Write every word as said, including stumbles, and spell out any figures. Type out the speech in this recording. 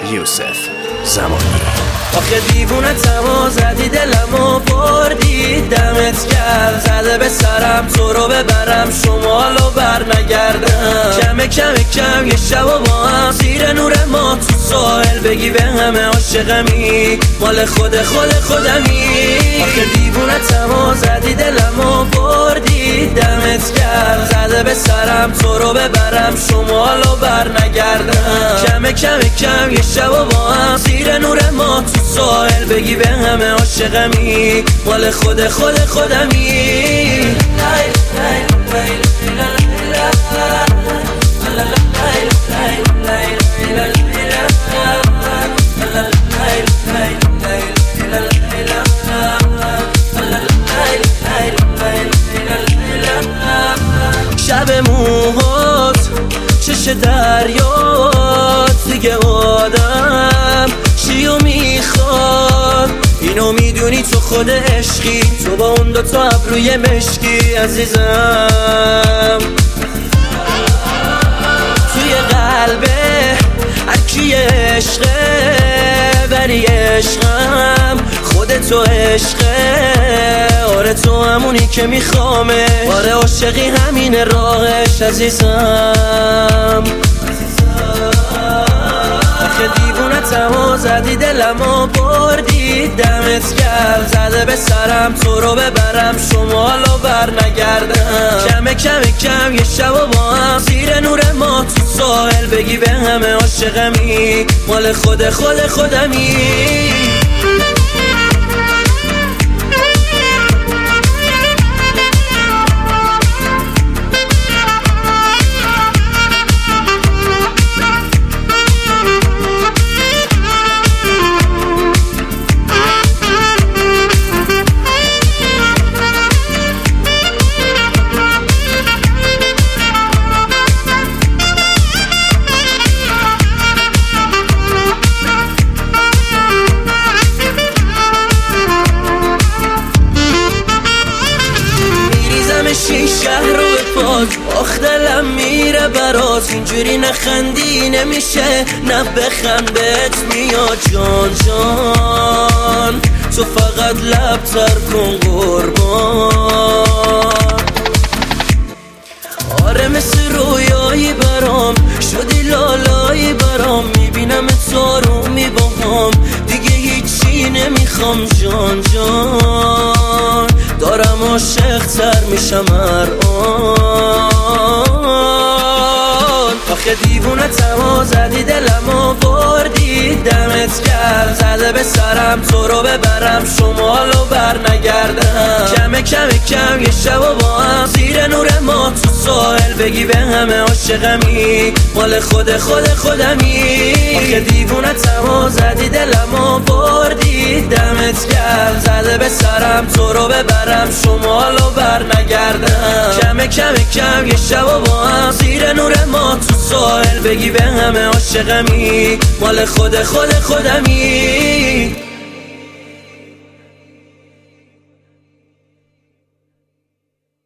یوسف زمانی. آخه دیوونه تما زدی دلمو بردی، دمت گرم زده به سرم تو رو ببرم شمالو بر نگردم. کم کم کم یه شب و با هم زیر نور ما تو ساحل بگی به همه عاشقمی، مال خود خود خودمی. آخه دیوونه تما زدی دلمو بردی، دمت گرم زده به سرم تو رو ببرم شمالو بر نگردم. کم کم کم یه شب و با هم زیر نور ما تو ساحل بگی به همه عاشقمی، مال خود خود خودمی. شب موهات چش دریات دیگه آدم چیو میخواد، اینو میدونی تو خود عشقی، تو با اون دوتا ابروی مشکی عزیزم. توی قلبه هرکی عشقه ولی عشقم خودتو عشقه. آره تو همونی که میخوامه، آره عاشقی همین راهش عزیزم. آخه دیوونه تما زدی دلمو بردی، دمت گرم زده به سرم تو رو ببرم شمالو بر نگردم. کم کم کم یه شب و با هم زیر نور ما تو ساحل بگی به همه عاشقمی، مال خود خود خودمی. شهر رو به پاک آخ دلم میره برات، اینجوری نخندی نمیشه نه بخند بهت میاد جان جان. تو فقط لب تر کن قربان. آره مثل رویایی برام شدی لالایی برام، میبینم تو رو میباهم دیگه هیچی نمیخوام جان جان. دارم عاشق تر میشم هر آن. آخه دیوونه تما زدی دلمو بردی، دمت گرم زده به سرم تو رو ببرم شمالو بر نگردم. کم کم کم یه شب و با هم زیر نور ما تو ساحل بگی به همه عاشقمی، مال خود خود خودمی. آخه دیوونه تما زدی دلمو بردی، دمت گرم زده به سرم تو رو ببرم شمالو بر نگردم. کم کم کم یه شب و با هم زیر نور ما تو ساحل بگی به همه عاشقمی، مال خود خود خودمی.